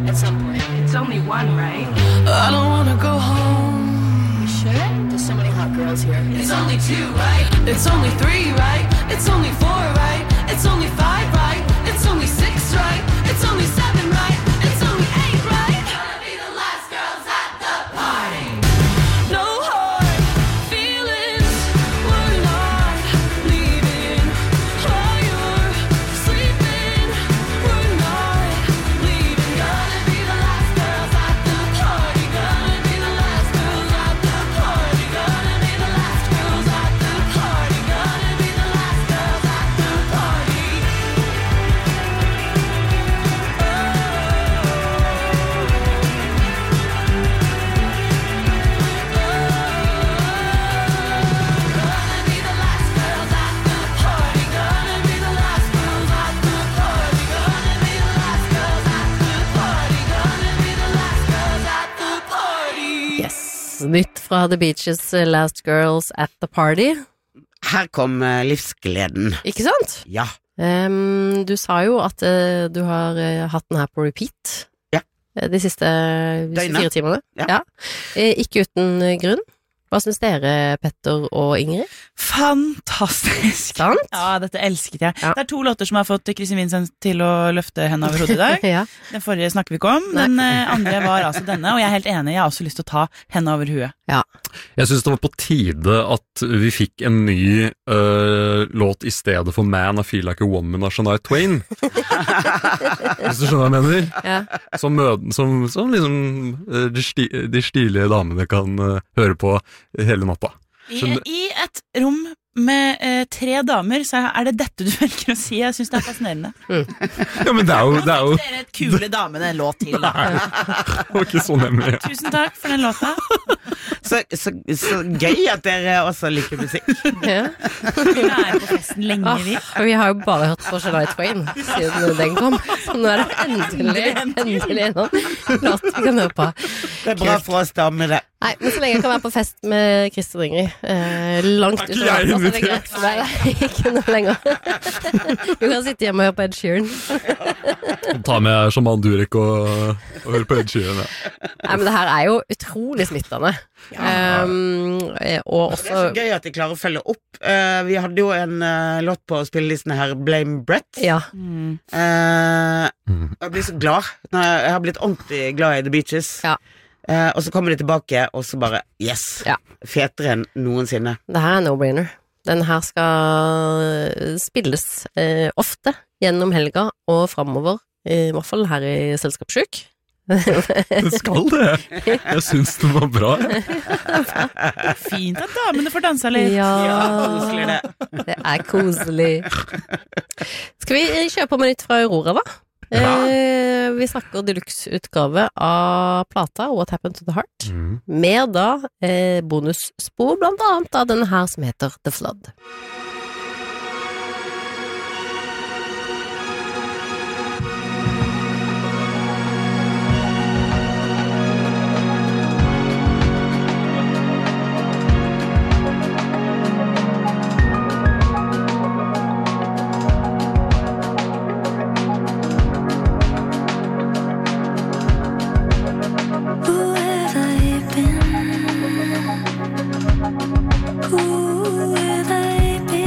At some point. It's only one, right? I don't wanna go home. You sure? There's so many hot girls here. It's only 2, right? It's only 3, right? It's only 4, right? It's only 5, right? It's only 6, right? It's only 7, right? It's only 8, right? Gonna be the last girls at the party. No hard feelings, we're not leaving. While you're sleeping, we're not leaving. Gonna be the last girls at the party. Gonna be the last girls at the party. Gonna be the last girls at the party. Gonna be the last girls at the party. Gonna be the last girls at the party. Gonna be the last girls at the party. Gonna be the last girls at the party. Gonna be the last girls at the party. Yes, nytt fra The Beaches, Last Girls at the Party. Her kom livsgleden. Ikke sant? Ja. Du sa jo at du har hatt den her på repeat. Ja. De siste 24 timene. Ja. Ikke uten grunn. Hva synes dere, Petter og Ingrid? Fantastisk. Sant? Ja, dette elsket jeg. Ja. Det 2 låter som har fått Kristin Vincent til å løfte henne over hodet i dag. Ja. Den forrige snakker vi ikke om. Den andre var altså denne, og jeg er helt enig. Jeg har også lyst til å ta henne over huet. Ja. Jeg synes det var på tide at vi fikk en ny låt i stedet for Man, I Feel Like a Woman av Shania Twain. Hvis du skjønner hva jeg mener? Ja. Som liksom de stilige damene kan høre på hele natta. I et rom med 3 damer, så er det dette du velger å si. Jeg synes det er fascinerende. Ja, men det er jo Dere et kule damene en låt til, da. det var ikke så nemlig. Tusen takk for den låta. Så gøy at dere også liker musikk. Ja. Vi er på festen lenge, vi. Og vi har jo bare hørt på Shania Twain siden den kom. Så nå er det endelig en låt vi kan høre på. Det er bra for oss damer, det. Nei, men så lenge jeg kan være på fest med Christer og Ingrid langt Er ikke utover jeg natta, så er det invitert? greit for meg. Nei, ikke noe lenger. Du kan sitte hjemme og høre på Ed Sheeran. Ta med Shaman Durek og høre på Ed Sheeran. Ja. Nei, men det her er jo utrolig smittende. Og Det er også så gøy at de klarer å følge opp. Vi hadde jo en låt på spillelisten her, Blame Brett. Ja, Jeg blir så glad. Jeg har blitt ordentlig glad i The Beaches. Ja. Og så kommer de tilbake, og så bare yes, Ja. fetere enn noensinne. det her er no-brainer. Den her skal spilles ofte gjennom helga og fremover, i hvert fall her i Selskapssjuk. Det skal det. Jeg synes det var bra. Fint at damene får dansa litt. Koselig det. Det er koselig. Skal vi kjøre på med nytt fra Aurora, da? Vi snakker deluxe-utgave av plata What Happened to the Heart, med da bonusspor, blant annet av denne her som heter The Flood. Who have I been?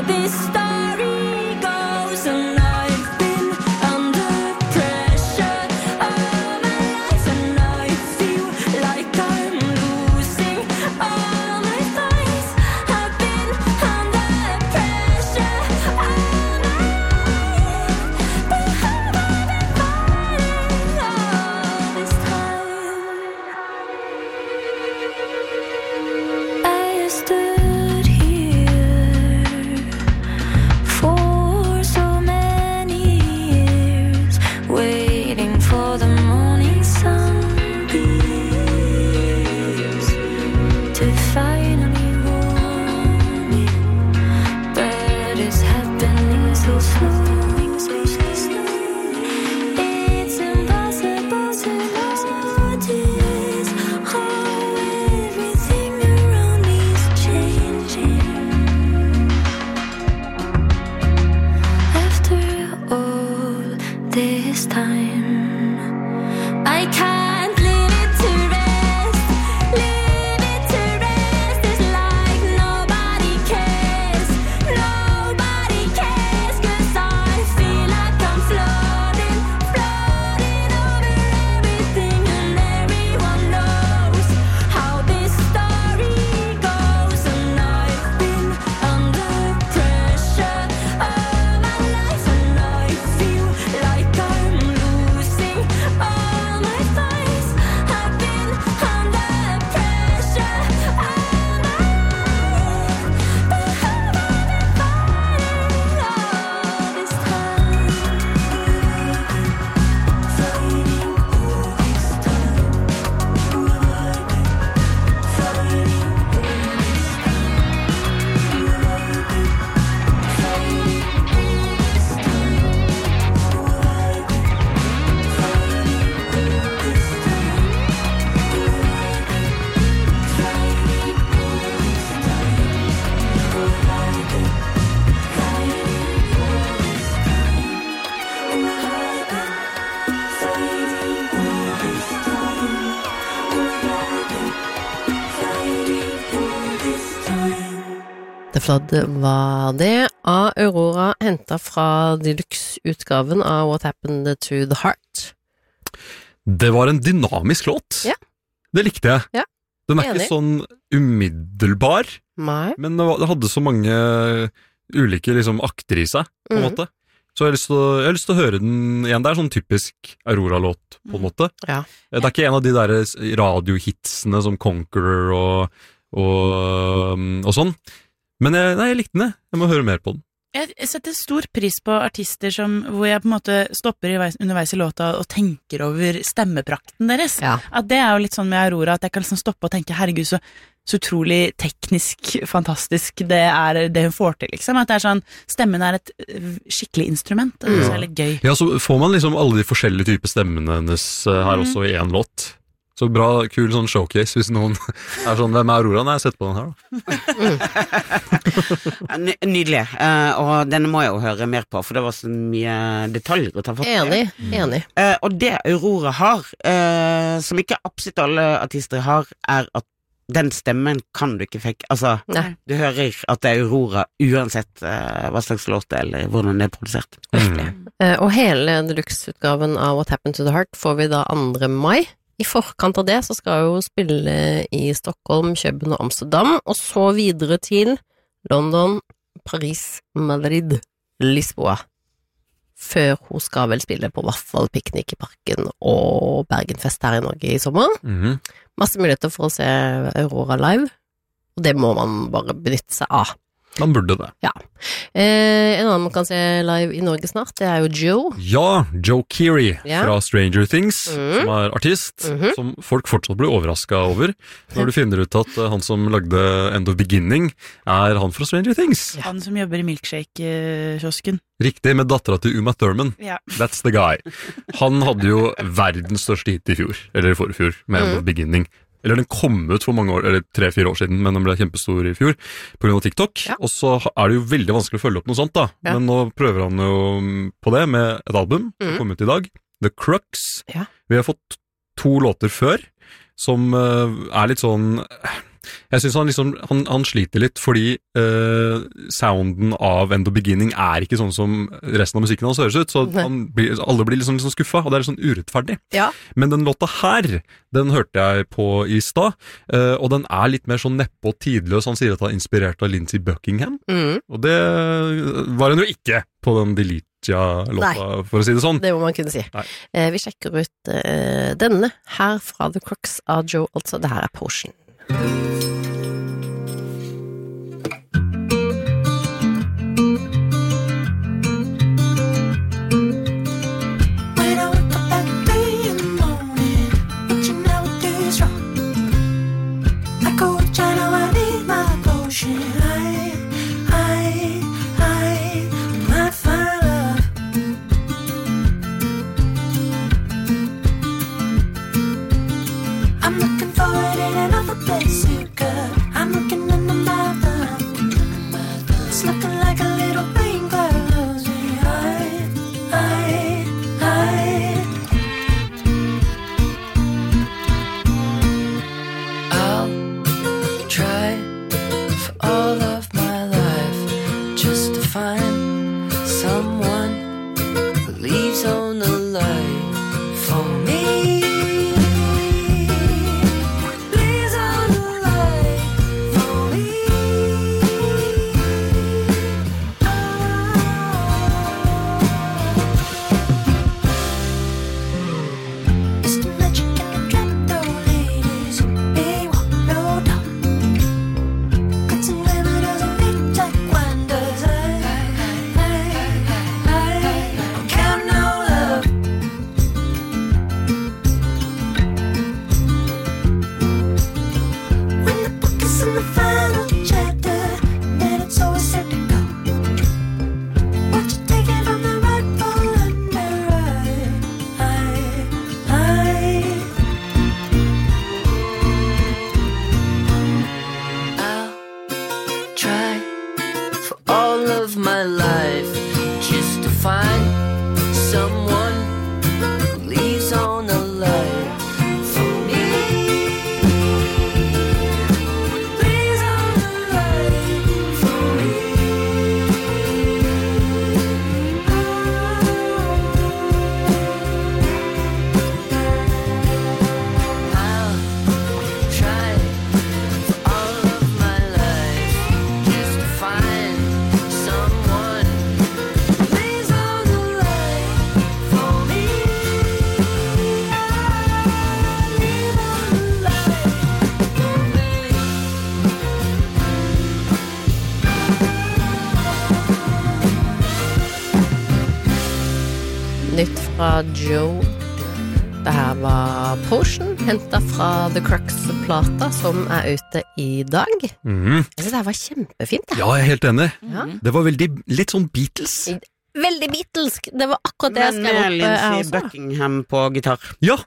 this story goes, and I've been under pressure all my life, and I feel like I'm losing all my fights. I've been under pressure all my life, but have I been fighting all this time? I stood here for so many years, waiting for the morning sunbeams to finally warm me, but it's happening so slowly, so slowly. It's impossible to notice how everything around me is changing. After all this time, I can't leave it to rest. Leave it to rest. It's like nobody cares. Nobody cares, 'cause I feel like I'm floating, floating over everything, and everyone knows how this story goes. And I've been under pressure all my life, and I feel like I'm losing all my fights. I've been under pressure all my life, but have I been fighting all this time? Fighting all this time. The Flood var det av Aurora, hentet fra deluxe-utgaven av What Happened to the Heart. Det var en dynamisk låt. Ja. Det likte jeg. Ja. Den er Enig. ikke sånn umiddelbar, Nei. men det hadde så mange ulike liksom, akter i seg, på en måte. Så jeg har lyst til å høre den igjen. Det er sånn typisk Aurora-låt, på en måte. Ja. Det er ikke en av de der radiohitsene som Conqueror og sånn. Men jeg likte den, jeg må høre mer på den. Jeg setter stor pris på artister hvor jeg på en måte stopper underveis i låta og tenker over stemmeprakten deres. Ja. At det er jo litt sånn med Aurora, at jeg kan liksom stoppe og tenke, herregud, så utrolig teknisk, fantastisk det hun får til, liksom. At det er sånn, stemmen er et skikkelig instrument, og det er litt gøy. Ja, så får man liksom alle de forskjellige typer stemmene hennes her også i en låt. Så bra, kul sånn showcase hvis noen er sånn, hvem er Aurora? Nei, jeg har sett på den her da. Nydelig, og denne må jeg jo høre mer på, for det var så mye detaljer å ta fatt i. Enig. Og det Aurora har, som ikke absolutt alle artister har, er at den stemmen kan du ikke fake. Altså, Nei. du hører at det er Aurora uansett hva slags låt det er, eller hvordan det er produsert. Og hele deluxe-utgaven av What Happened to the Heart får vi da 2. mai. I forkant av det så skal jeg jo spille i Stockholm, København og Amsterdam, og så videre til London, Paris, Madrid, Lisboa. Før hun skal vel spille på Vaffelpiknik i parken og Bergenfest her i Norge i sommer. Masse muligheter for å se Aurora live, og det må man bare benytte seg av. Man burde det. Ja. En annen man kan se live i Norge snart, det er jo Joe. Ja, Joe Keery Ja. fra Stranger Things, som er artist, som folk fortsatt blir overrasket over, når du finner ut at han som lagde End of Beginning, er han fra Stranger Things. Han som jobber i milkshake-kiosken. Riktig, med datteren til Uma Thurman. Ja. That's the guy. Han hadde jo verdens største hit i fjor, eller i forfjor, med End of Beginning. Eller den kom ut for mange år, eller 3-4 år siden, men den ble kjempestor i fjor på grunn av TikTok. Ja. Og så er det jo veldig vanskelig å følge opp noe sånt da. Ja. Men nå prøver han jo på det med et album som kom ut i dag. The Crux. Ja. Vi har fått 2 låter før, som er litt sånn Jeg synes han sliter litt, fordi sounden av End of Beginning er ikke sånn som resten av musikken hans høres ut, så alle blir liksom skuffa, og det er litt sånn urettferdig. Ja. Men den låta her, den hørte jeg på i stad, og den er litt mer sånn neppe og tidløs. Han sier at han er inspirert av Lindsey Buckingham, og det var han jo ikke på den Delicia-låta, for å si det sånn. Det må man kunne si. Vi sjekker ut denne her fra The Crux av Joe, altså. Det her er Potion. Nytt fra Joe. Det her var Potion, hentet fra The Crux-plata, som er ute i dag. Jeg synes det her var kjempefint. Ja, jeg er helt enig. Ja. Det var litt sånn Beatles. Veldig Beatlesk. Det var akkurat det jeg skrev opp. Men Lindsey Buckingham på gitar. Ja.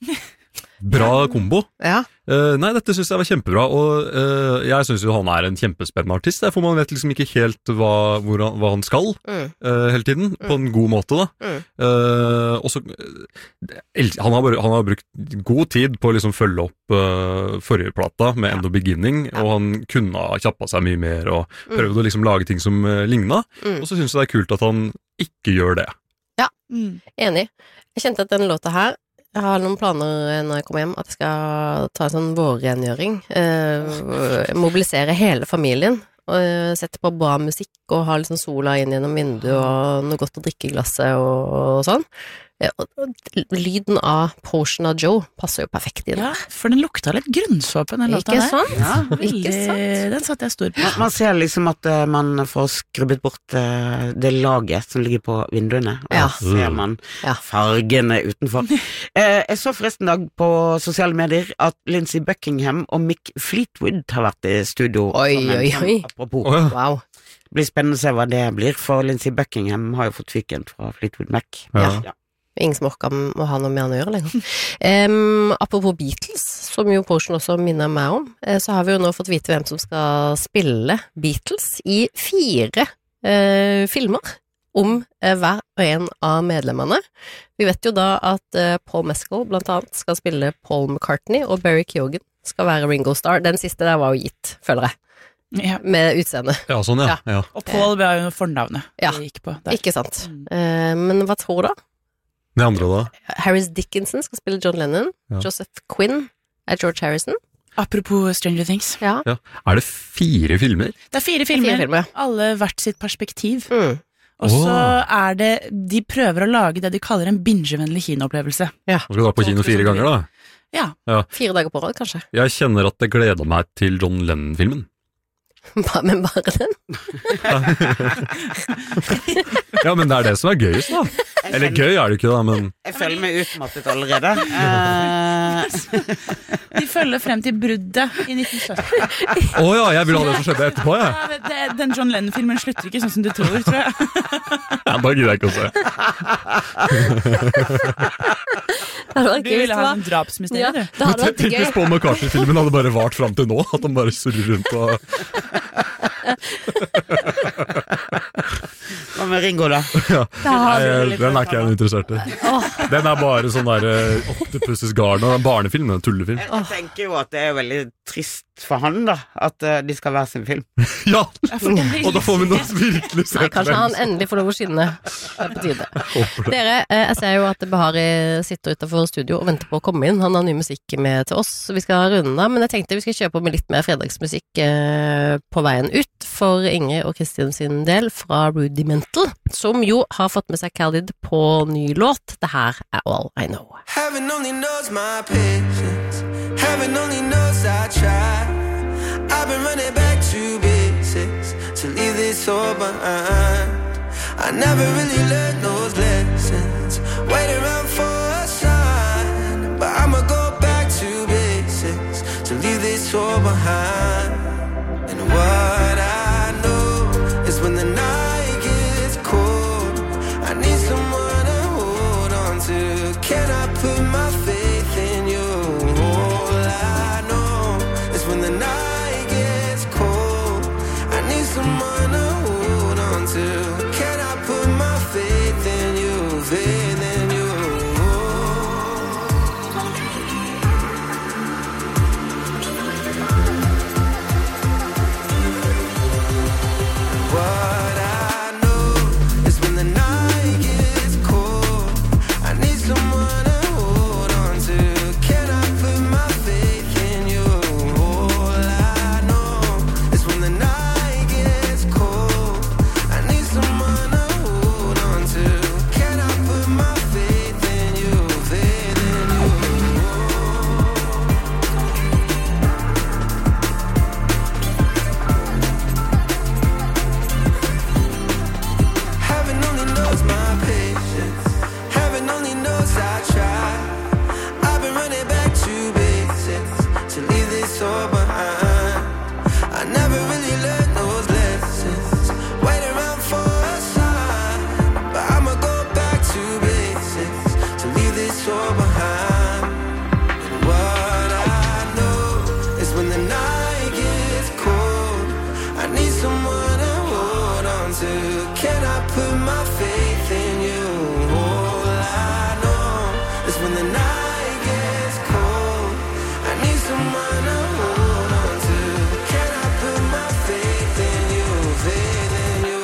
Bra kombo. Ja. Nei, dette synes jeg var kjempebra, og jeg synes jo han er en kjempespennende artist, for man vet liksom ikke helt hva han skal hele tiden, på en god måte da. Og så han har brukt god tid på å liksom følge opp forrige plata med End of Beginning, og han kunne ha kjappet seg mye mer og prøvd å liksom lage ting som lignet, og så synes jeg det er kult at han ikke gjør det. Ja, enig. Jeg kjente at denne låta her, jeg har noen planer når jeg kommer hjem, at jeg skal ta en sånn vårrengjøring, mobilisere hele familien, og sette på bra musikk og ha liksom sola inn gjennom vinduet og noe godt å drikke i glasset og sånn. Og lyden av Potion av Joe passer jo perfekt inn. Ja, for den lukta litt grunnsåpe, den låta der. Ikke sant? Ja, Ikke sant? Den satte jeg stor på. Man ser liksom at man får skrubbet bort det laget som ligger på vinduene, og Ja. da ser man fargene utenfor. Jeg så forresten dag på sosiale medier at Lindsey Buckingham og Mick Fleetwood har vært i studio. Oi, sammen. oi, oi. Apropos. Wow. Det blir spennende å se hva det blir, for Lindsey Buckingham har jo fått fyken fra Fleetwood Mac. Ja. Ingen som orker å ha noe med han å gjøre lenger. Apropos Beatles, som jo Potion også minner meg om, så har vi jo nå fått vite hvem som skal spille Beatles i 4 filmer om hver og en av medlemmene. Vi vet jo da at Paul Mescal blant annet skal spille Paul McCartney, og Barry Keoghan skal være Ringo Starr. Den siste der var jo gitt, føler jeg. Ja. Med utseende. Ja, sånn, ja. ja. Og Paul ble jo fornavnet Ja. det gikk på der. Ikke sant. Men hva tror du da? Det andre da? Harris Dickinson skal spille John Lennon. Ja. Joseph Quinn er George Harrison. Apropos Stranger Things. Ja. Ja. Er det 4 filmer? Det er 4 filmer, 4 filmer. alle hvert sitt perspektiv. Mm. Og så er det, de prøver å lage det de kaller en binge-vennlig kinoopplevelse. Ja. Nå skal du da på kino 4 ganger da? Ja. 4 dager på rad, kanskje. Jeg kjenner at det gleder meg til John Lennon-filmen. Men bare den. Ja, men det er det som er gøyest da. Eller gøy er det ikke da, men... Jeg føler meg utmattet allerede. De følger frem til bruddet i 1970. Åja, jeg vil ha det som skjedde etterpå, jeg. Ja, den John Lennon-filmen slutter ikke sånn som du tror jeg. Ja, da gidder jeg ikke å se. Det hadde vært Du gøy hvis ville det ha var- en drapsmysterie, Ja, du. det hadde vært Tenk gøy. hvis Paul McCartney-filmen hadde bare vart frem til nå, at han bare surrer rundt og... Hva med Ringo da? Ja. hadde- Den er ikke jeg interessert i. Den er bare sånn der Octopus's Garden, en barnefilm, en tullefilm. Jeg tenker jo at det er veldig trist for han da, at de skal være sin film. Ja, og da får vi noe virkelig Nei, sett. kanskje han endelig får lov å skinne. Det er på tide. Dere, jeg ser jo at Behari sitter utenfor studio og venter på å komme inn. Han har ny musikk med til oss, så vi skal runde av. Men jeg tenkte vi skal kjøpe med litt mer fredagsmusikk på veien ut, for Ingrid og Kristin sin del, fra Rudimental, som jo har fått med seg Khalid på ny låt. Det her er All I Know. Heaven only knows my patience. Heaven only knows I try. I've been running back to basics to leave this all behind. I never really learned those lessons. Wait around for a sign, but I'ma go back to basics to leave this all behind. And what I know is when the night gets cold, I need someone to hold on to. Can I put my faith in you? All I know is when the night gets cold, I need someone to hold on to. Can I put my faith in you? Faith in you. What I know is when the night gets cold, I need someone to hold on to. Can I put my faith in you? All I know is when the night gets cold, I need someone to hold on to. Can I put my faith in you? Faith in you. Heaven only knows my patience. Heaven only knows I try. I've been running back to basics to leave this all behind. I never really learned those lessons. Wait around for a sign, but I'ma go back to basics to leave this all behind. And what I know is when the night gets cold, I need someone to hold on to. Can I put my faith in you? All I know is when the night gets cold, I need someone to hold on to. Can I put my faith in you? Faith in you.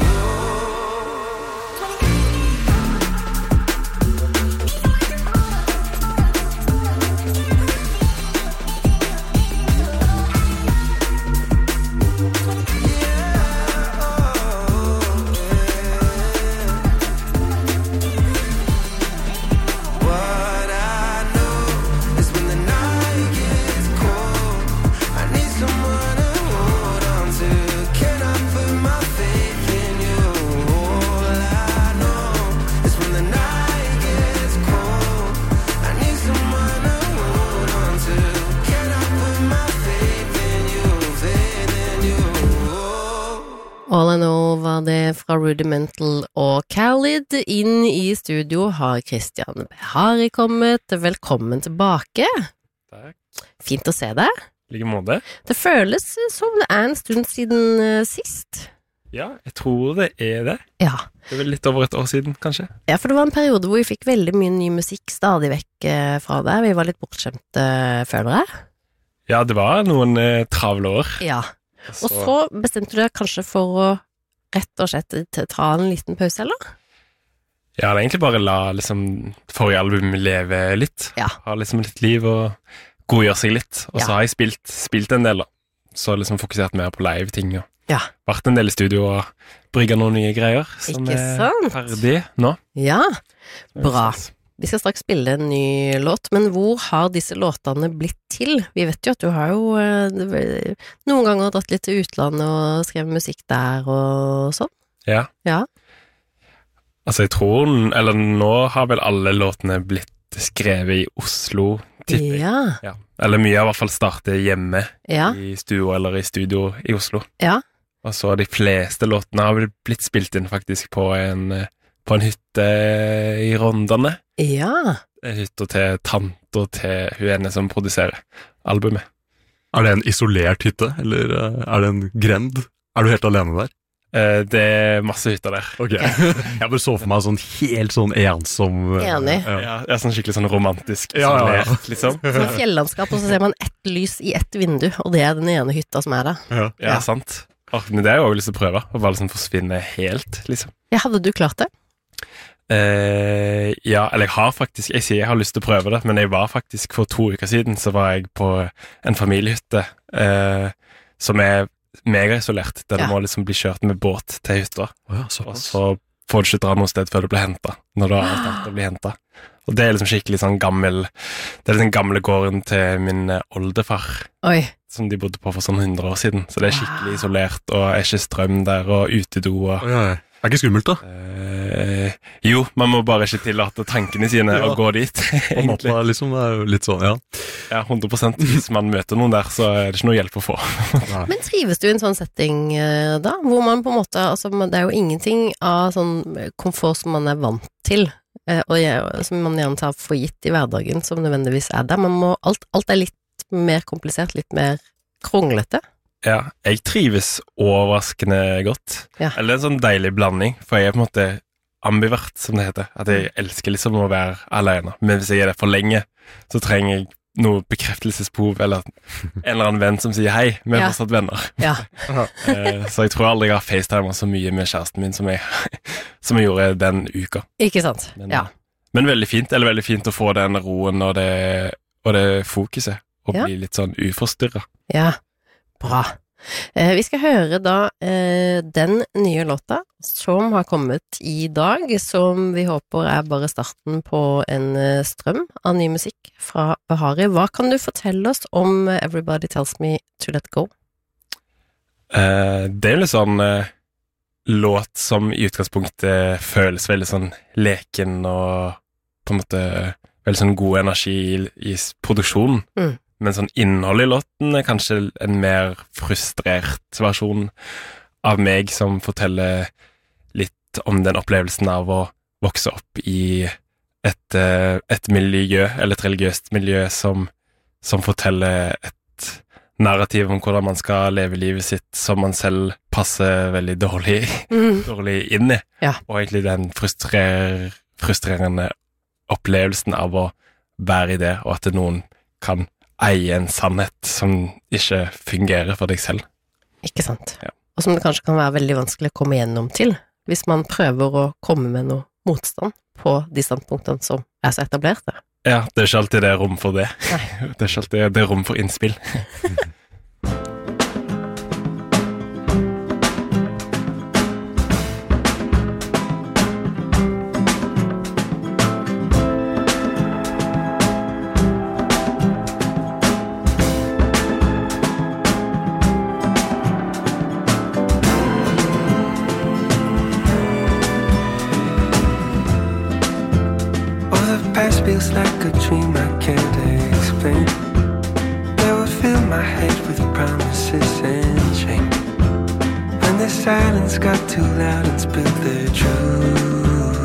What I know is when the night gets cold, I need someone to hold on to. Can I put my faith in you? All I know is when the night gets cold, I need someone to hold on to. Can I put my faith in you? Faith in you. All I Know var det fra Rudimental og Khalid. Inn i studio har Christian Behari kommet. Velkommen tilbake. Takk. Fint å se deg. I like måte. Det føles som det er en stund siden sist. Ja, jeg tror det er det. Ja. Det er vel litt over et år siden, kanskje. Ja, for det var en periode hvor vi fikk veldig mye ny musikk stadig vekk fra deg. Vi var litt bortskjemte, føler jeg. Ja, det var noen travle år. Ja. Og så bestemte du deg kanskje for å rett og slett ta en liten pause, eller? Ja, det er egentlig bare la liksom forrige album leve litt. Ja. Ha liksom litt liv og godgjøre seg litt. Og så har jeg spilt en del da. Så liksom fokusert mer på live-ting og vært en del i studio og brygget noen nye greier som ferdig nå. Ja, bra. Vi skal straks spille en ny låt, men hvor har disse låtene blitt til? Vi vet jo at du har jo noen ganger dratt litt til utlandet og skrevet musikk der og sånn. Ja. Altså jeg tror, eller nå har vel alle låtene blitt skrevet i Oslo, tipper jeg. Ja. Eller mye har i hvert fall startet hjemme i studio eller i studio i Oslo. Ja. Og så de fleste låtene har vel blitt spilt inn faktisk på en hytte i Rondane. Ja. Hytta til tante og til hun ene som produserer albumet. Er det en isolert hytte, eller er det en grend? Er du helt alene der? Det er masse hytter der. Ok. Jeg bare så for meg sånn helt sånn ensom... Enig. Ja, sånn skikkelig sånn romantisk isolert, liksom. Sånn fjellandskap, og så ser man ett lys i ett vindu, og det er den ene hytta som er der. Ja, sant. Men det har jeg også lyst til å prøve, å bare liksom forsvinne helt, liksom. Ja, hadde du klart det? Ja, eller jeg har faktisk, jeg sier jeg har lyst til å prøve det, men jeg var faktisk for 2 uker siden, så var jeg på en familiehytte, som er mega-isolert, der du må liksom bli kjørt med båt til hytta, og så får du ikke dra noe sted før du blir hentet, når du har tenkt å bli hentet. Og det er liksom skikkelig sånn det er den gamle gården til min oldefar, som de bodde på for sånn 100 år siden, så det er skikkelig isolert, og er ikke strøm der, og utedo, og... Er ikke skummelt da? Jo, man må bare ikke tillate tankene sine å gå dit. På natta liksom, det er jo litt sånn, Ja, 100%. Hvis man møter noen der, så er det ikke noe hjelp å få. Men trives du i en sånn setting da? Hvor man på en måte, altså det er jo ingenting av sånn komfort som man er vant til, og som man gjerne tar for gitt i hverdagen, som nødvendigvis er der. Alt er litt mer komplisert, litt mer kronglete. Ja, jeg trives overraskende godt. Eller en sånn deilig blanding, for jeg er på en måte ambivert, som det heter. At jeg elsker liksom å være alene. Men hvis jeg er det for lenge, så trenger jeg noe bekreftelsesbehov, eller en eller annen venn som sier hei, vi er fortsatt venner. Så jeg tror aldri jeg har FaceTimer så mye med kjæresten min som jeg gjorde den uka. Ikke sant, Men veldig fint å få den roen og det fokuset, og bli litt sånn uforstyrret. Ja. Bra. Vi skal høre da den nye låta som har kommet i dag, som vi håper er bare starten på en strøm av ny musikk fra Bahari. Hva kan du fortelle oss om Everybody Tells Me To Let Go? Det er litt sånn låt som i utgangspunktet føles veldig sånn leken og på en måte veldig sånn god energi i produksjonen. Men sånn innhold i låten er kanskje en mer frustrert versjon av meg som forteller litt om den opplevelsen av å vokse opp i et miljø, eller et religiøst miljø som forteller et narrativ om hvordan man skal leve livet sitt som man selv passer veldig dårlig inn i. Og egentlig den frustrerende opplevelsen av å være i det, og at noen kan eie en sannhet som ikke fungerer for deg selv. Ikke sant. Og som det kanskje kan være veldig vanskelig å komme gjennom til, hvis man prøver å komme med noe motstand på de standpunktene som er så etablerte. Ja, det er ikke alltid det er rom for det. Nei. Det er ikke alltid det er rom for innspill. Feels like a dream I can't explain. They would fill my head with promises and shame. When the silence got too loud and spilled the truth.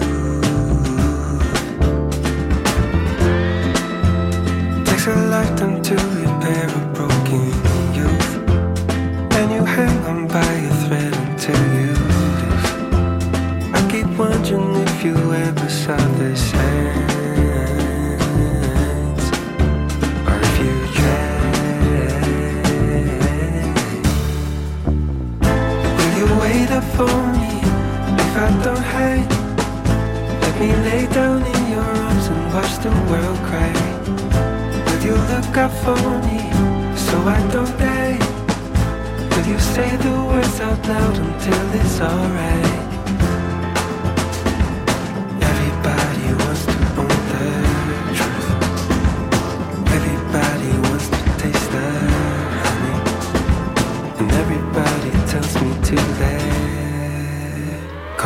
Takes a lifetime to repair a broken youth, and you hang on by a thread until you lose. I keep wondering if you ever saw the sign. up for me if I don't hate. Let me lay down in your arms and watch the world cry. Will you look up for me so I don't die? Will you say the words out loud until it's alright? Everybody wants to own the truth. Everybody wants to taste the honey. And everybody tells me to let go.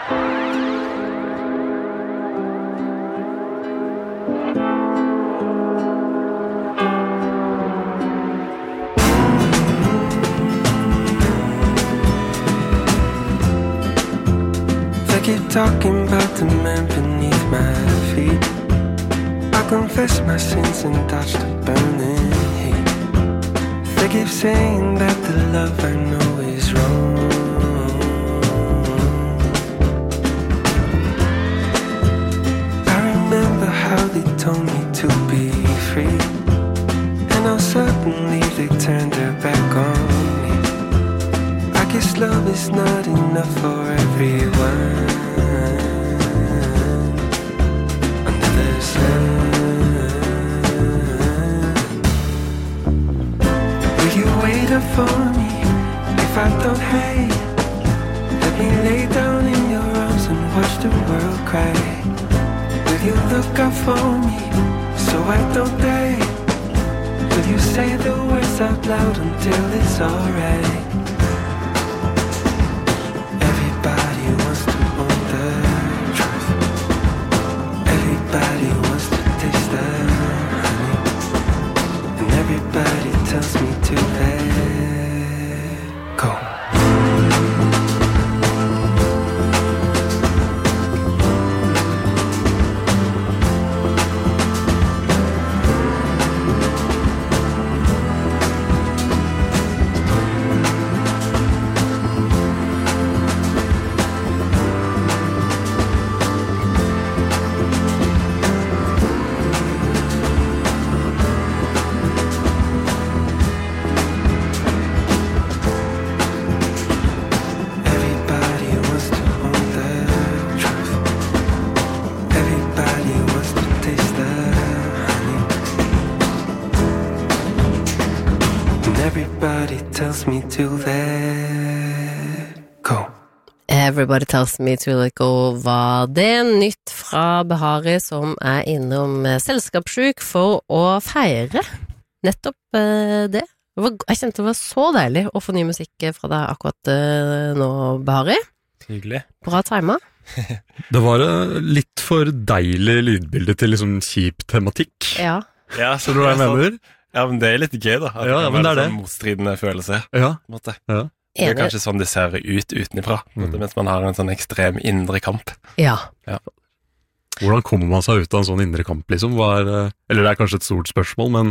They keep talking about the man beneath my feet. I confess my sins and dodge the burning heat. They keep saying that the love I know is wrong. I remember how they told me to be free, and now suddenly they turned their back on me. I guess love is not enough for everyone. Under the sun. Will you wait up for me if I don't hate? Let me lay down in your arms and watch the world cry. Will you look up for me so I don't die? Will you say the words out loud until it's alright? Everybody wants to own the truth. Everybody wants to taste the honey. And everybody tells me to let go. Everybody wants to own the truth. Everybody wants to taste the honey. And everybody tells me to let go. Everybody tells me to let go var det nytt fra Behari som er innom selskapssjuk for å feire nettopp det. Jeg kjente det var så deilig å få ny musikk fra deg akkurat nå, Behari. Hyggelig. Bra timet. Det var litt for deilig lydbilde til liksom kjip tematikk. Ja. Ja, Skjønner du hva jeg mener? Ja, men det er litt gøy da. At Ja, kan men være det er sånn motstridende følelse. Ja, På en måte. ja. Det er Enig. kanskje sånn det ser ut utenifra, på en måte, mens man har en sånn ekstrem indre kamp. Ja. Hvordan kommer man seg ut av en sånn indre kamp, liksom? Eller det er kanskje et stort spørsmål, men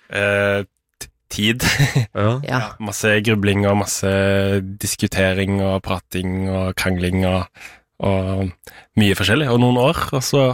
Tid. ja. Ja. Masse grubling og masse diskutering og prating og krangling og mye forskjellig. Og noen år, og så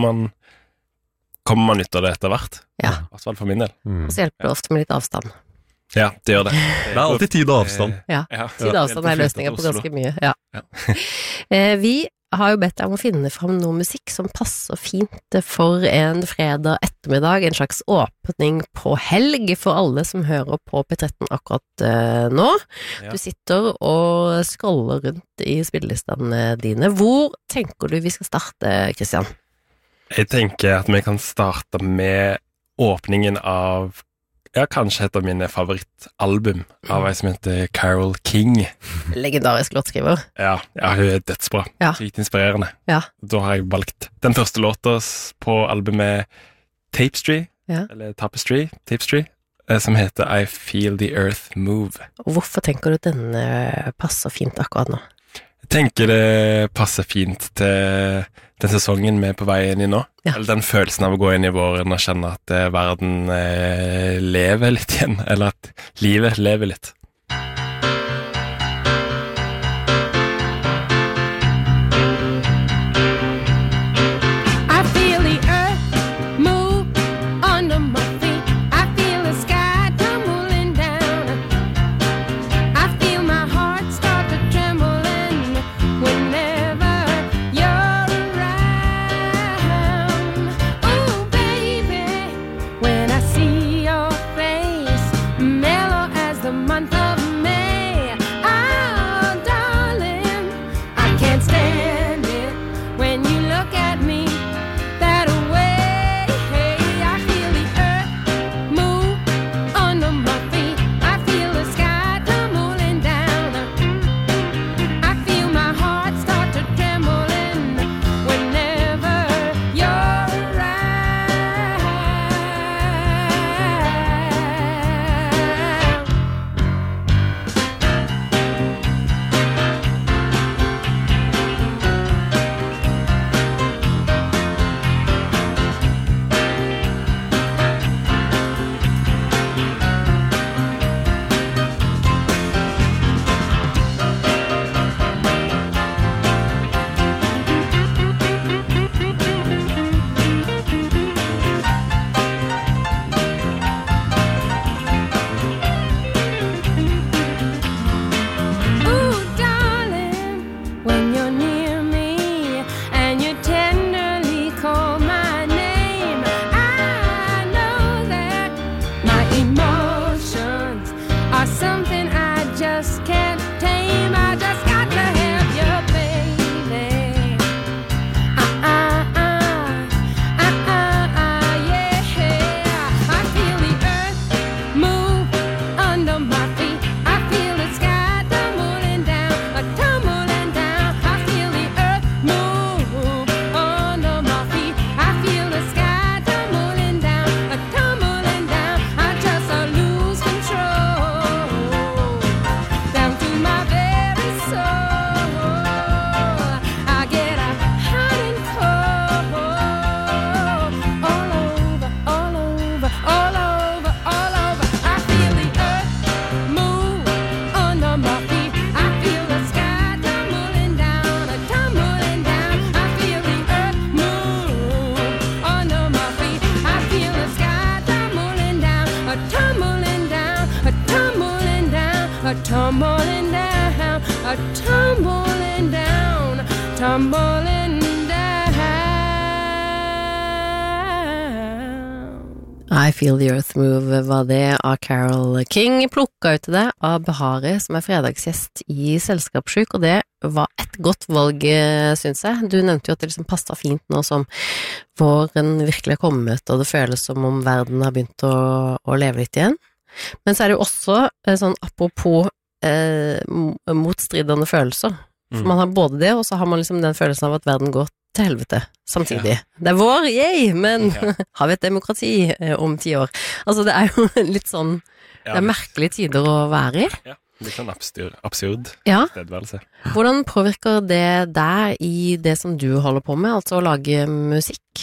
kommer man ut av det etter hvert. Ja. I hvert fall for min del. Og så hjelper det ofte med litt avstand. Ja, det gjør det. Det er alltid tid og avstand. Ja. Tid og avstand er løsninger på ganske mye. Ja. Ja. Vi har jo bedt deg om å finne fram noe musikk som passer fint for en fredag ettermiddag, en slags åpning på helg for alle som hører på P13 akkurat nå. Ja. Du sitter og scroller rundt i spillelistene dine. Hvor tenker du vi skal starte, Christian? Jeg tenker at vi kan starte med åpningen av kanskje et av mine favorittalbum av ei som heter Carole King. Legendarisk låtskriver. Ja, hun er dødsbra. Ja. Sykt inspirerende. Ja. Da har jeg valgt den første låta på albumet Tapestry, Ja. eller Tapestry, som heter I Feel the Earth Move. Og hvorfor tenker du denne passer fint akkurat nå? Jeg tenker det passer fint til den sesongen vi er på vei inn i nå. Ja. Eller den følelsen av å gå inn i våren og kjenne at verden lever litt igjen, eller at livet lever litt. I feel the earth move under my feet. I feel the sky tumbling down. I feel my heart start to tremble and are tumbling down, tumbling down. I Feel the Earth Move var det av Carole King, plukket ut til det av Behari, som fredagsgjest i Selskapssjuk, og det var et godt valg, synes jeg. Du nevnte jo at det liksom passet fint nå som våren virkelig har kommet, og det føles som om verden har begynt å leve litt igjen. Men så er det jo også sånn apropos motstridende følelser. For man har både det, og så har man liksom den følelsen av at verden går til helvete samtidig. Det er vår, yay, men har vi et demokrati om 10 år? Altså det er jo litt sånn, det er merkelige tider å være i. Ja, litt sånn absurd stedværelse. Hvordan påvirker det deg i det som du holder på med, altså å lage musikk?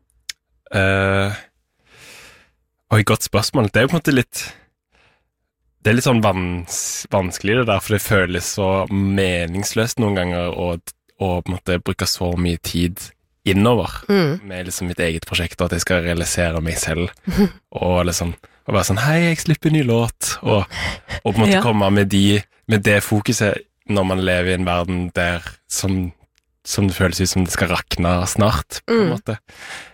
Godt spørsmål. Det er jo på en måte litt det er litt sånn vanskelig det der, for det føles så meningsløst noen ganger og på en måte bruke så mye tid innover med liksom mitt eget prosjekt, og at jeg skal realisere meg selv og liksom og være sånn, hei, jeg slipper en ny låt og på en måte komme med det fokuset når man lever i en verden der som det føles ut som det skal rakne snart på en måte.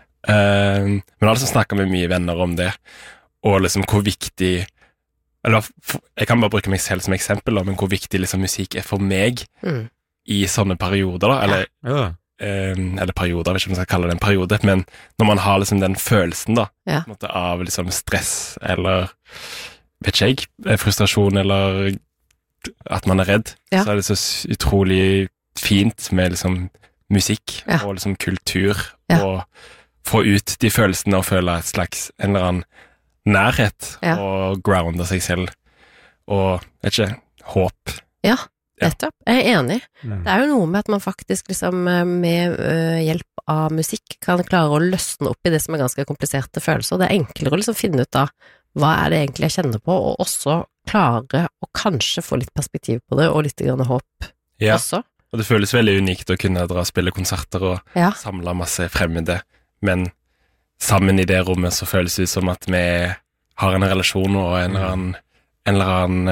Men jeg har liksom snakket med mye venner om det, og liksom hvor viktig eller jeg kan bare bruke meg selv som eksempel, men hvor viktig liksom musikk er for meg i sånne perioder da, eller perioder, jeg vet ikke om jeg skal kalle det en periode, men når man har liksom den følelsen da, på en måte av liksom stress, eller vet ikke jeg, frustrasjon, eller at man er redd, så er det så utrolig fint med liksom musikk og liksom kultur, og få ut de følelsene og føle et slags en eller annen nærhet, og grounde seg selv, og vet ikke, håp. Ja. Nettopp, jeg er enig. Det er jo noe med at man faktisk liksom med hjelp av musikk kan klare å løsne opp i det som er ganske kompliserte følelser. Det er enklere å liksom finne ut av hva er det egentlig jeg kjenner på, og også klare å kanskje få litt perspektiv på det, og litt grann håp også. Og det føles veldig unikt å kunne dra og spille konserter og samle masse fremmede, men sammen i det rommet så føles det som at vi har en relasjon og et eller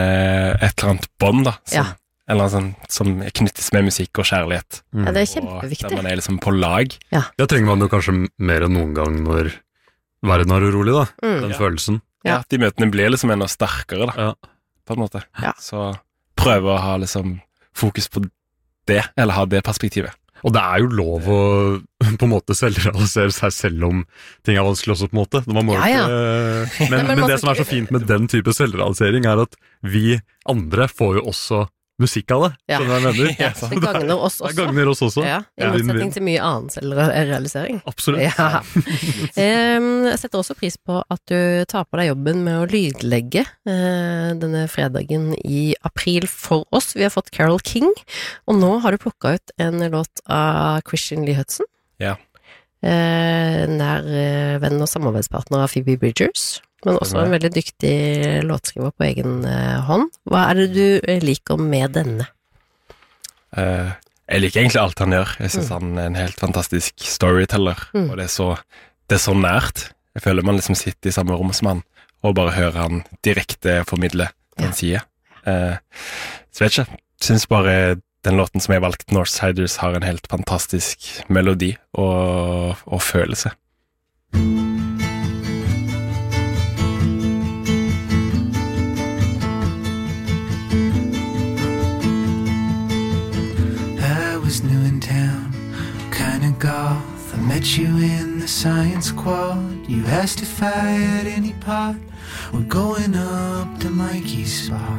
annet bånd da, en eller annen som knyttes med musikk og kjærlighet. Ja, det er kjempeviktig. Og der man er liksom på lag. Ja. Det trenger man jo kanskje mer enn noen gang når verden er urolig da, den følelsen. Ja, de møtene blir liksom enda sterkere da, på en måte. Ja. Så prøve å ha liksom fokus på det, eller ha det perspektivet. Og det er jo lov å på en måte selvrealisere seg selv om ting er vanskelig også på en måte. Man må ikke, men det som er så fint med den type selvrealisering er at vi andre får jo også musikk av det, som jeg mener. Det gagner oss også. Det gagner oss også. Ja, i motsetning til mye annen selvrealisering. Absolutt. Ja. Jeg setter også pris på at du tar på deg jobben med å lydlegge denne fredagen i april for oss. Vi har fått Carole King, og nå har du plukket ut en låt av Christian Lee Hudson. Ja. Nær venn og samarbeidspartner av Phoebe Bridgers, men også en veldig dyktig låtskriver på egen hånd. Hva er det du liker med denne? Jeg liker egentlig alt han gjør. Jeg synes han er en helt fantastisk storyteller, og det er så nært. Jeg føler man liksom sitter i samme rom som han, og bare hører han direkte formidle den siden. Så vet ikke, jeg synes bare den låten som jeg har valgt, Northsiders, har en helt fantastisk melodi og følelse. New in town, kinda goth. I met you in the science quad. You asked if I had any pot. We're going up to Mikey's spot,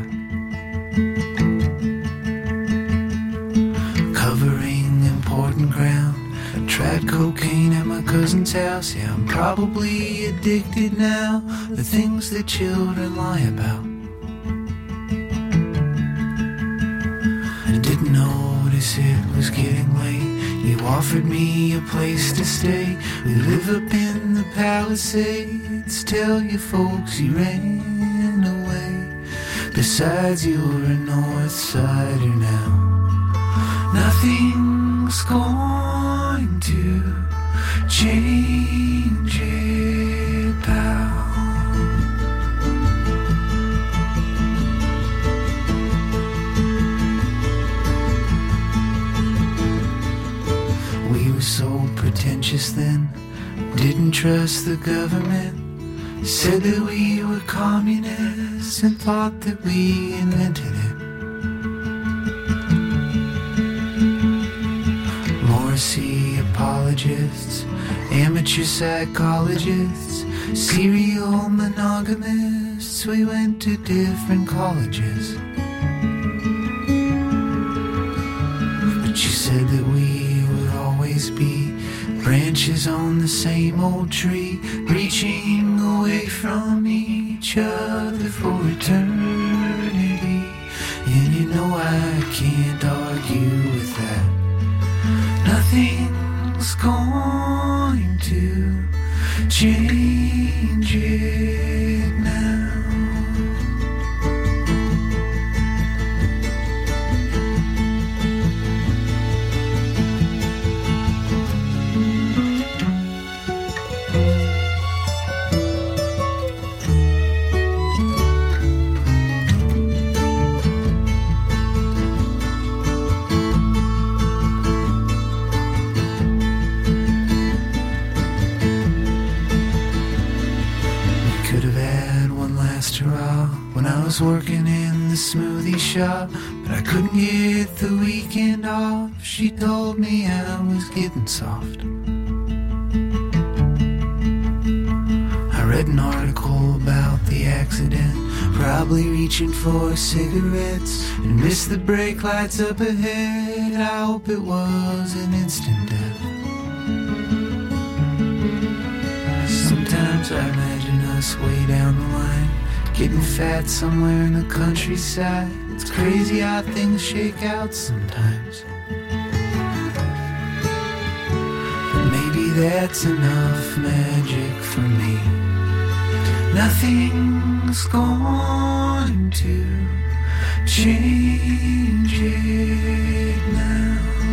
covering important ground. I tried cocaine at my cousin's house. Yeah, I'm probably addicted now. The things that children lie about. I didn't notice it was getting late. You offered me a place to stay. We live up in the Palisades. Tell your folks you ran away. Besides, you're a North Sider now. Nothing's going to change it, pal. anxious then, didn't trust the government. Said that we were communists and thought that we invented it. Morrissey apologists, amateur psychologists, serial monogamists, we went to different colleges. But you said that we would always be branches on the same old tree, reaching away from each other for eternity. And you know I can't argue with that. Nothing's going to change it now. When I was working in the smoothie shop, but I couldn't get the weekend off. She told me I was getting soft. I read an article about the accident, probably reaching for cigarettes, and missed the brake lights up ahead. I hope it was an instant death. Sometimes I imagine us way down the line, getting fat somewhere in the countryside. It's crazy how things shake out sometimes. But maybe that's enough magic for me. Nothing's going to change it now.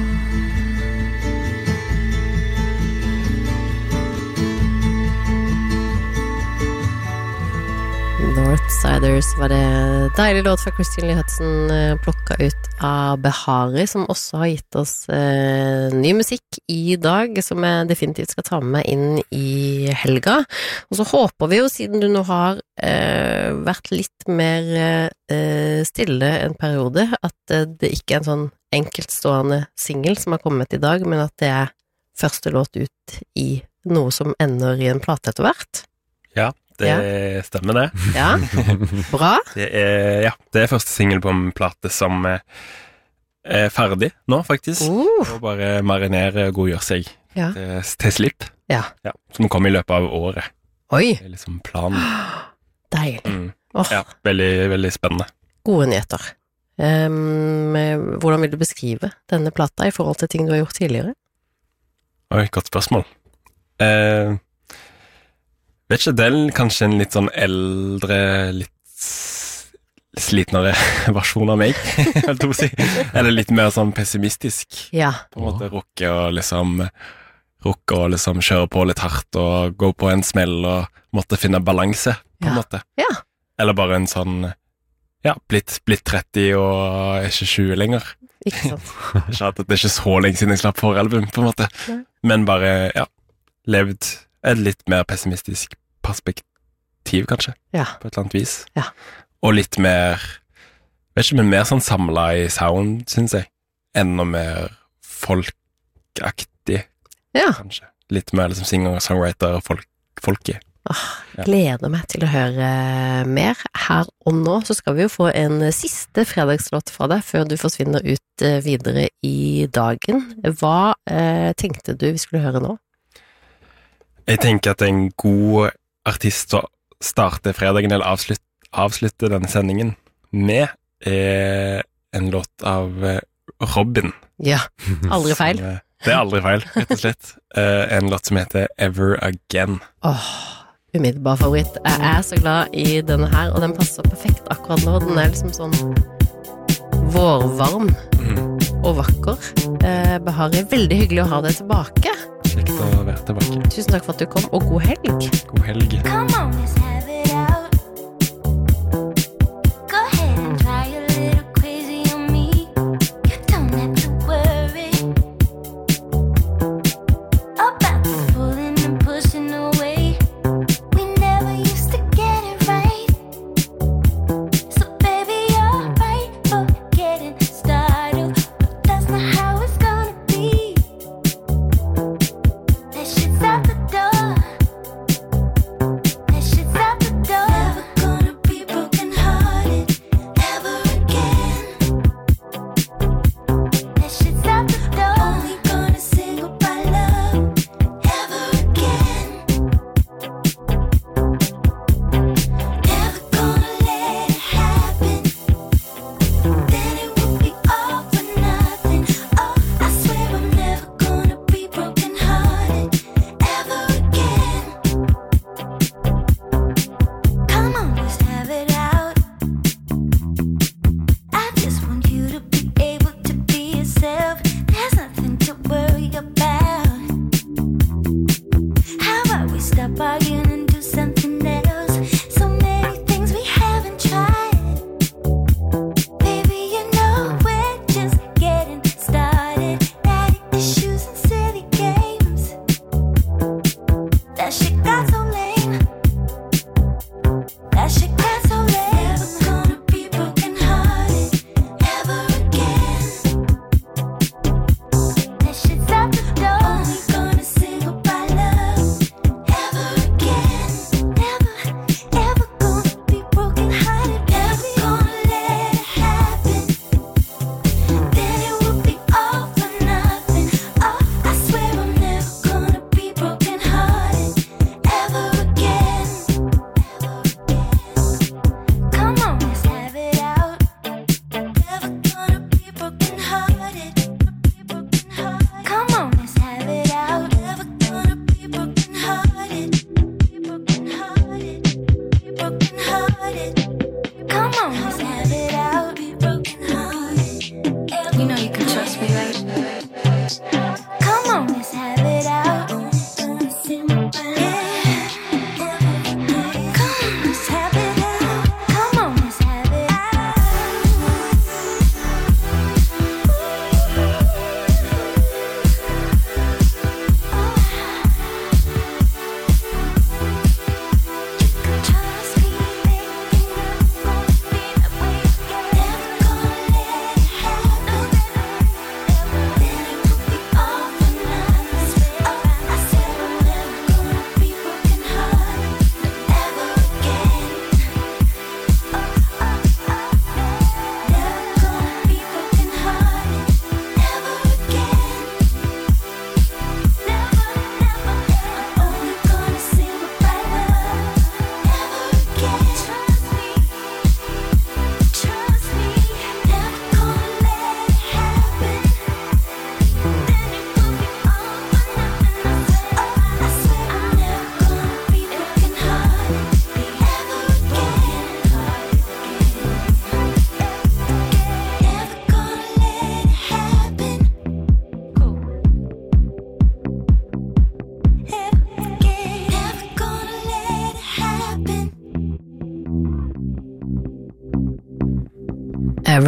Northsiders var det deilig låt fra Christine Lee Hudson plukket ut av Behari, som også har gitt oss ny musikk i dag, som jeg definitivt skal ta med meg inn i helga. Og så håper vi jo, siden du nå har vært litt mer stille en periode, at det ikke er en sånn enkeltstående single som har kommet i dag, men at det er første låt ut i noe som ender i en plate etter hvert. Ja. Det stemmer det. Ja, bra. Det er første single på en plate som er ferdig nå, faktisk. Og bare marinere og godgjøre seg til slipp. Ja. Som kommer i løpet av året. Oi. Det er liksom planen. Deilig. Ja, veldig, veldig spennende. Gode nyheter. Hvordan vil du beskrive denne plata i forhold til ting du har gjort tidligere? Oi, godt spørsmål. Vet ikke, det er kanskje en litt sånn eldre, litt slitnere versjon av meg, helt å si. Eller litt mer sånn pessimistisk. Ja. På en måte rukke og liksom kjøre på litt hardt og gå på en smell og måtte finne balanse, på en måte. Ja. Eller bare en sånn, blitt 30 og er ikke 20 lenger. Ikke sant. Ikke at det er ikke så lenge siden jeg slapp for album, på en måte. Men bare, levd et litt mer pessimistisk perspektiv, kanskje, på et eller annet vis. Ja. Og litt mer, vet ikke, men mer sånn samlet i sound, synes jeg. Enda mer folkaktig, kanskje. Litt mer liksom singer-songwriter og folky. Gleder meg til å høre mer. Her og nå så skal vi jo få en siste fredagslåt fra deg, før du forsvinner ut videre i dagen. Hva tenkte du vi skulle høre nå? Jeg tenker at en god artist å starte fredagen eller avslutte denne sendingen med en låt av Robin. Ja, aldri feil. Det er aldri feil, rett og slett. En låt som heter Ever Again. Umiddelbar favoritt. Jeg er så glad i denne her, og den passer perfekt akkurat nå. Den er liksom sånn vårvarm og vakker. Behari, veldig hyggelig å ha deg tilbake. Kjekt å være tilbake. Tusen takk for at du kom, og god helg. God helg. Come on, let's have it out. Go ahead and try a little crazy on me. You don't have to worry about the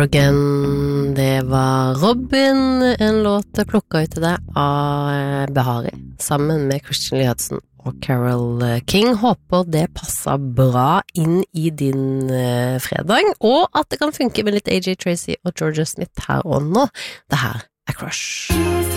Again, det var Robin, en låt plukket ut til deg av Behari, sammen med Christian Lee Hudson og Carole King. Håper det passer bra inn i din fredag, og at det kan funke med litt AJ Tracey og Georgia Smith her og nå. Det her Crush.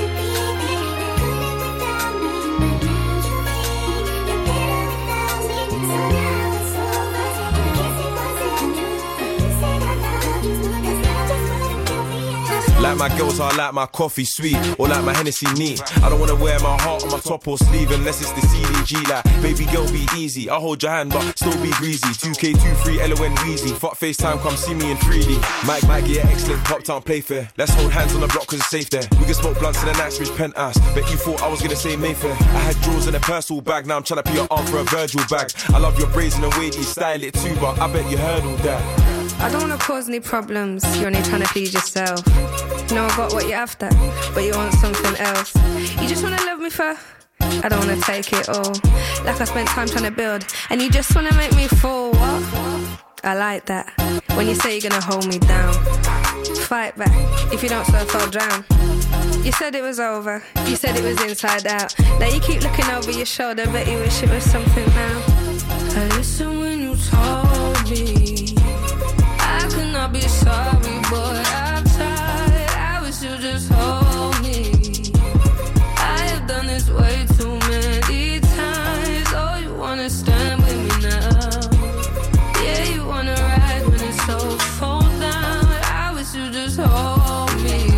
Like my girls, I like my coffee sweet, or like my Hennessy neat. I don't wanna wear my heart on my top or sleeve unless it's the CDG. Like, baby girl, be easy. I'll hold your hand, but still be greasy. 2K23, LON Weezy. Fuck FaceTime, come see me in 3D. Mike, yeah, excellent. Pop town play fair. Let's hold hands on the block cause it's safe there. We can smoke blunts in the Knightsbridge penthouse. Bet you thought I was gonna say Mayfair. I had drawers in a personal bag, now I'm trying to put your arm for a Virgil bag. I love your braids and the way you style it too, but I bet you heard all that. I don't wanna cause any problems, you're only trying to please yourself. You know I got what you're after, but you want something else. You just wanna love me for, I don't wanna take it all. Like I spent time trying to build, and you just wanna make me fall, what? I like that, when you say you're gonna hold me down. Fight back, if you don't surf I'll drown. You said it was over, you said it was inside out. Now you keep looking over your shoulder, bet you wish it was something now. I listen when you told me I could not be sorry, but I've tried. I wish you just hold me. I have done this way too many times. Oh, you wanna stand with me now? Yeah, you wanna ride when it's so fall down. I wish you just hold me.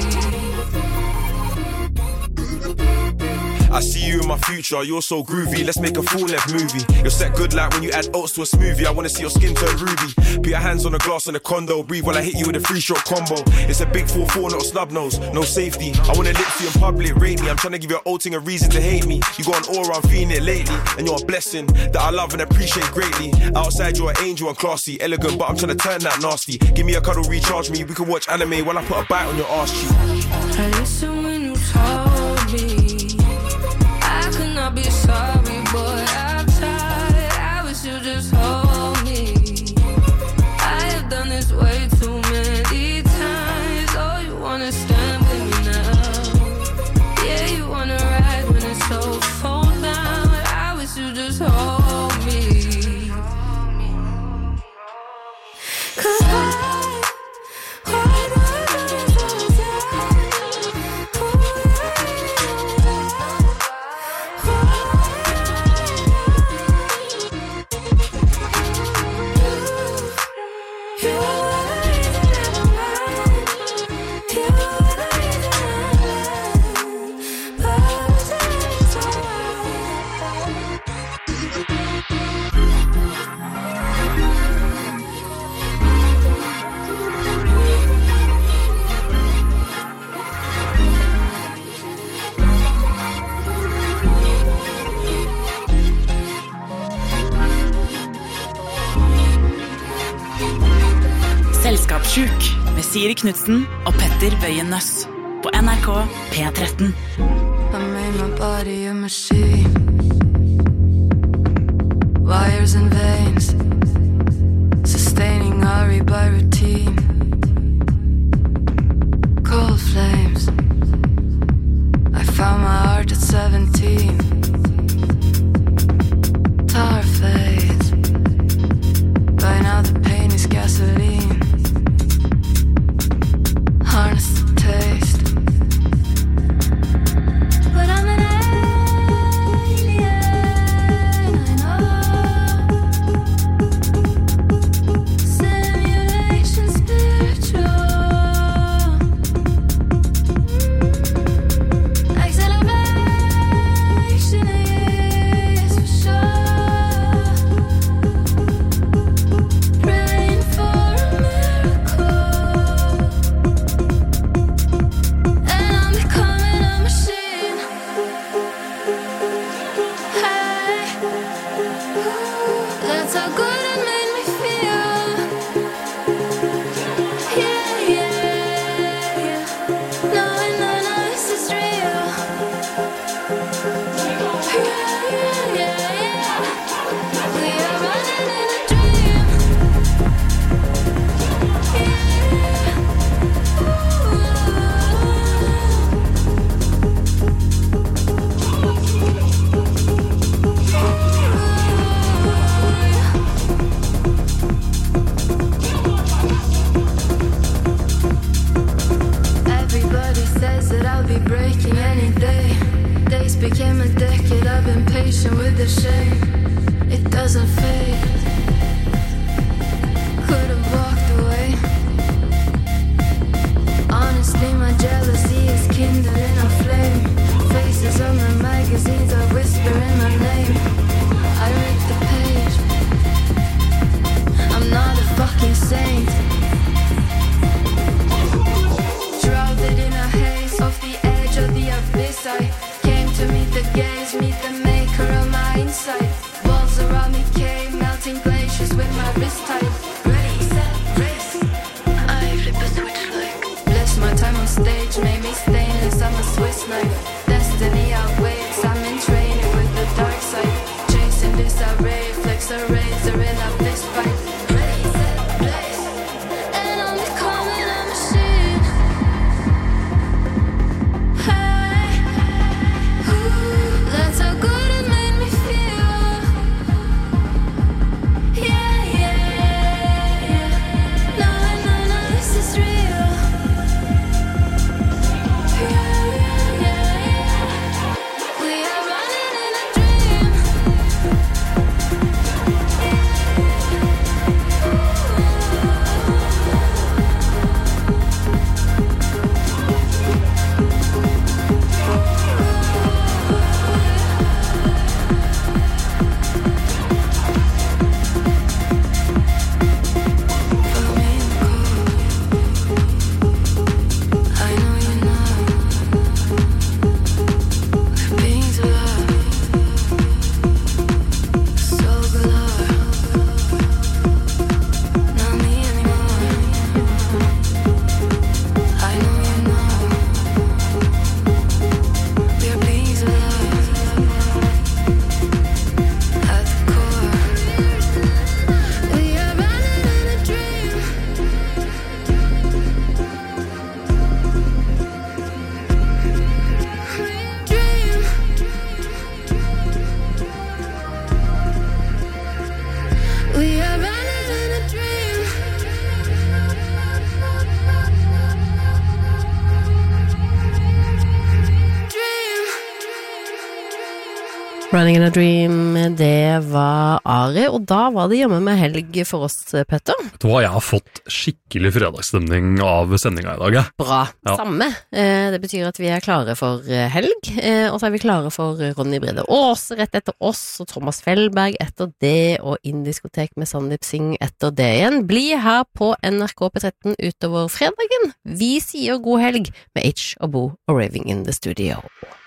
I see you in my future, you're so groovy. Let's make a full-length movie. You're set good like when you add oats to a smoothie. I wanna see your skin turn ruby. Put your hands on the glass in the condo. Breathe while I hit you with a 3-shot combo. It's a big 4-4, not a snub nose. No safety. I wanna lips you in public, rate me. I'm trying to give your old thing a reason to hate me. You got an aura, I'm feeling it lately. And you're a blessing that I love and appreciate greatly. Outside you're an angel and classy, elegant, but I'm trying to turn that nasty. Give me a cuddle, recharge me. We can watch anime while I put a bite on your ass cheek. I listen when you told me I could not be sorry, but I've tried. I wish you just hold me. I have done this way too many times. Oh, you wanna stand with me now? Yeah, you wanna ride when it's so fall down. I wish you just hold me. 'Cause Selskapssjuk med Siri Knudsen og Petter Bøyen Nøss på NRK P13. I made my body a machine. Wires and veins, sustaining Ari by routine. Cold flames, I found my heart at 17. Tar fades, by now the pain is gasoline. Harness the taste, but I'm an alien, I know. Simulation speed. be breaking any day. Days became a decade, I've been patient with the shame. It doesn't fade. Could've walked away. Honestly, my jealousy is kindling a flame. Faces on the magazines are whispering my name. I read the page. I'm not a fucking saint. Shrouded in a haze, off the edge of the abyss, I came to meet the gaze, meet the maker of my insight. Walls around me came, melting glaciers with my wrist tight. Ready, set, race. I flip a switch like bless my time on stage, made me stainless, I'm a Swiss knife. Destiny outweighs, I'm in training with the dark side. Chasing disarray, flex a razor in a fist fight. Ready, set, blaze. And I'm becoming a machine. Hey, ooh, that's how good it made me feel. Yeah, yeah, yeah. No, no, no, this is real. Yeah, yeah, yeah, yeah. We are running in a dream. I know you know. Beings of love, soul galore. Not me anymore. I know you know. We are beings of love at the core. We are running in a dream. Dream. We are running in a dream. Dream. Running in a Dream, det var Ari, og da var det hjemme med helg for oss, Petter. Vet du hva, jeg har fått skikkelig fredagsstemning av sendinga i dag, jeg. Bra, Ja. samme. Det betyr at vi er klare for helg, og så er vi klare for Ronny Brede Aase rett etter oss, og Thomas Fellberg etter det, og Indiskotek med Sandeep Singh etter det igjen. Bli her på NRK P13 utover fredagen. Vi sier god helg med H og Bo og Raving in the Studio.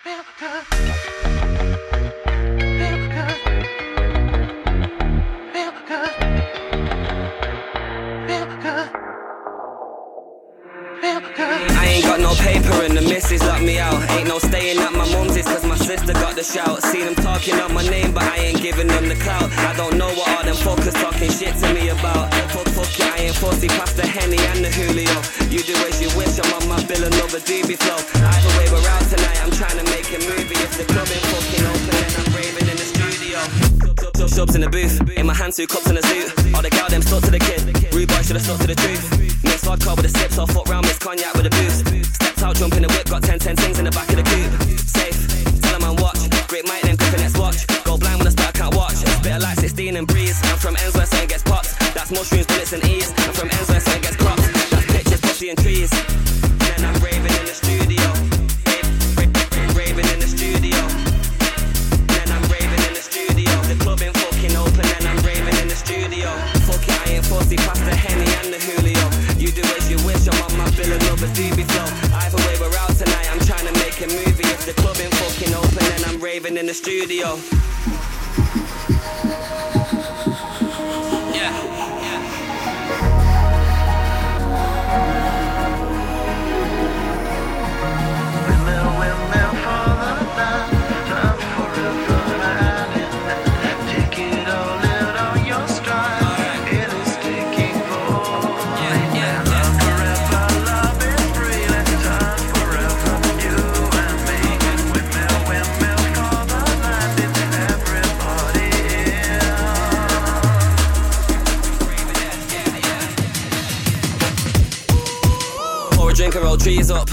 I ain't got no paper and the missus locked me out. Ain't no staying at my mum's, it's cause my sister got the shout. Seen them talking on my name, but I ain't giving them the clout. I don't know what all them fuckers talking shit to me about. Fuck it, I ain't fussy past the Henny and the Julio. You do as you wish, I'm on my bill, another DB flow. Either way, we're out tonight, I'm trying to make a movie. If the club ain't fucking open, then I'm raving in the studio. Shubs in the booth, in my hand 2 cups and a suit. All the gal them stuck to the kid, rude boy should've stuck to the truth. Mixed vodka with a sip, so fuck round, mixed cognac with a boost. Stepped out, jump in the whip, got 10 things in the back of the coupe. Safe, tell 'em man watch, great mic then clipping next watch. Go blind when I start, can't watch. Spit like 16 and breeze. I'm from ends where something gets popped. That's mushrooms, bullets and ease. I'm from ends where something gets cropped. That's pictures, pussy and trees. Then I'm raving in the studio. Raving in the studio. Then I'm raving in the studio. The club ain't fucking open, then I'm raving in the studio. Fuck it, I ain't fussy past the Henny and the Julio. You do as you wish, I'm on my bill, another DB flow. Either way, we're out tonight, I'm trying to make a movie. If the club ain't fucking open, then I'm raving in the studio.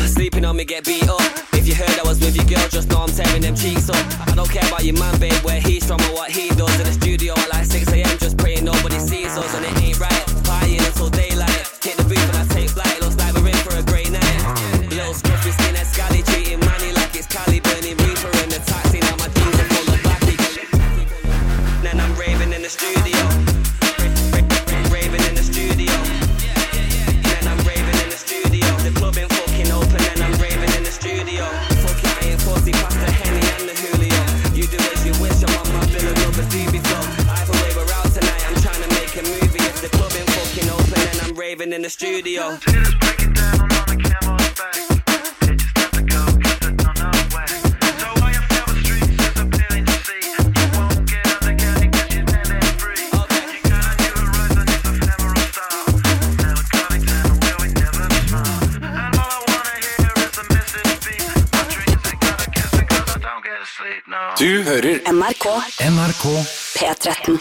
Sleeping on me, get beat up. If you heard I was with your girl, just know I'm tearing them cheeks up. I don't care about your man, babe, where he's from or what he does. In the studio at like 6 a.m, just praying nobody sees us. And it ain't right, partying until daylight. Hit the booth and I take flight, looks like we're in for a great night. Little scruffy skinhead scally, treating money like it's Cali. Burning reefer in the taxi, now my jeans are full of backy. Then I'm raving in the studio. Raving in the studio. Then I'm raving in the studio. The club ain't fucking open, then I'm raving in the studio. Fuck it, I ain't forcing past the Henny and the Julio. You do as you wish, I'm on my Villanova Phoebe flow. Either way we're out tonight, I'm trying to make a movie. If the club ain't fucking open, then I'm raving in the studio. Du hører NRK P13.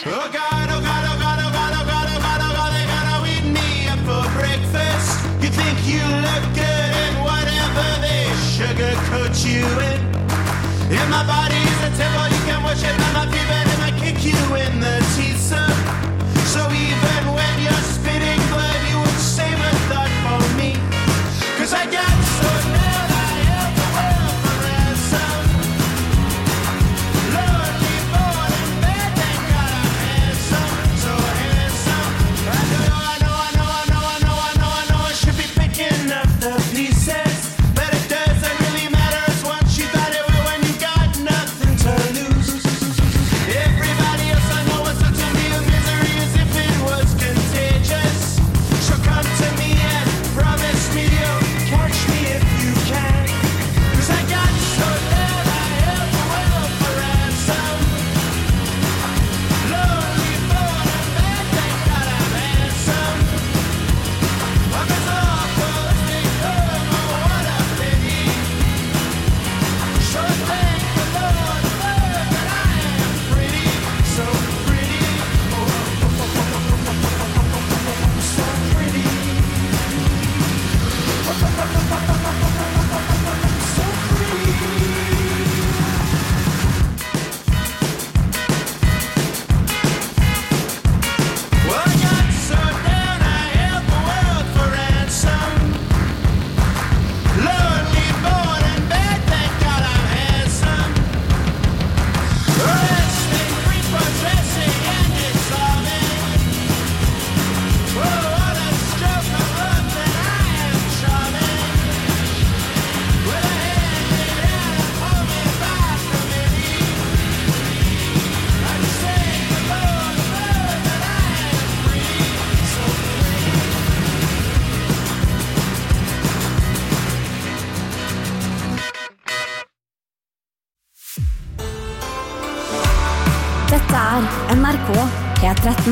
You think you look good in whatever they sugarcoat you in. If my body's a temple, you can worship at my feet, but it might kick you in the teeth, son. So even when you're spitting blood, you would save a thought for me. 'Cause I got so mad I held the world for ransom. Lonely, bored, and bad, thank God I'm handsome, so handsome. I know I should be picking up the pieces, but it doesn't really matter as once you thought it would when you got nothing to lose. Everybody else I know was such a real misery as if it was contagious. So come to me and promise me you'll catch me if you can. 'Cause I got so bad I held the world for ransom. Lonely, bored, and bad, thank God I'm handsome. I'm as awful as they come, oh what a pity. So thank the Lord that I am pretty, so pretty, oh, so pretty. So pretty. Well, I got so down I held the world for ransom. Lonely, bored, and bad, thank God I'm handsome. Wrestling, repossessing, and disarming. Oh, what a stroke of love that I am charming. With a hand in hand and pull me back a minute. I just thank the Lord that I am free, so free. Dette NRK P13.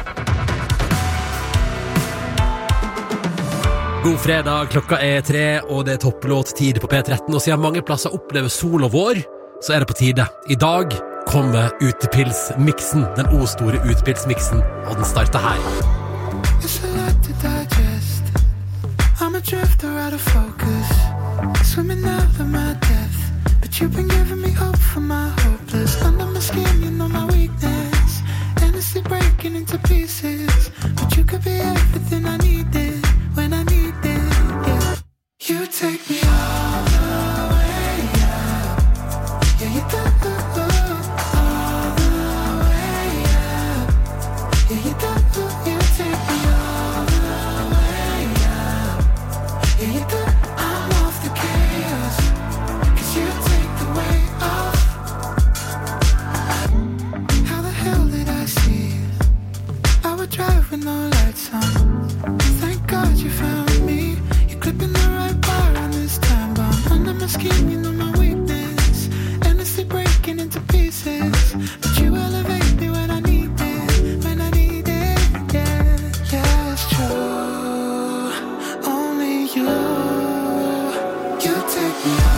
God fredag, klokka 3, og det topplåttid på P13. Og siden mange plasser opplever sol og vår, så det på tide. I dag kommer utepilsmiksen, den O-store utepilsmiksen, og den starter her. It's a lot to digest. I'm a drifter out of focus, swimming out of my depth. But you've been giving me hope for my hopeless. Under my skin, you know my weakness. Endlessly breaking into pieces. But you could be everything I needed when I need it. Yeah. You take me all the way up. Yeah, you do all the way up. Yeah, you do. You take me all the way up. Yeah, you do. I'm off the chaos. 'Cause you take the weight off. How the hell did I see? I would drive with no lights on.